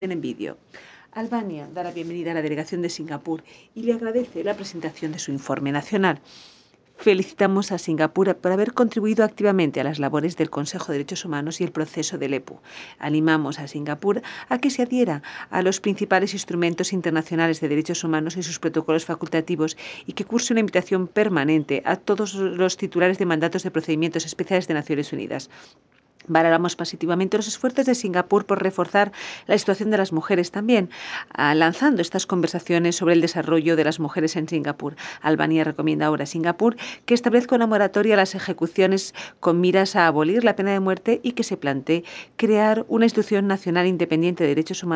en vídeo. Albania da la bienvenida a la delegación de Singapur y le agradece la presentación de su informe nacional. Felicitamos a Singapur por haber contribuido activamente a las labores del Consejo de Derechos Humanos y el proceso del EPU. Animamos a Singapur a que se adhiera a los principales instrumentos internacionales de derechos humanos y sus protocolos facultativos y que curse una invitación permanente a todos los titulares de mandatos de procedimientos especiales de Naciones Unidas. Valoramos positivamente los esfuerzos de Singapur por reforzar la situación de las mujeres también, lanzando estas conversaciones sobre el desarrollo de las mujeres en Singapur. Albania recomienda ahora a Singapur que establezca una moratoria a las ejecuciones con miras a abolir la pena de muerte y que se plantee crear una institución nacional independiente de derechos humanos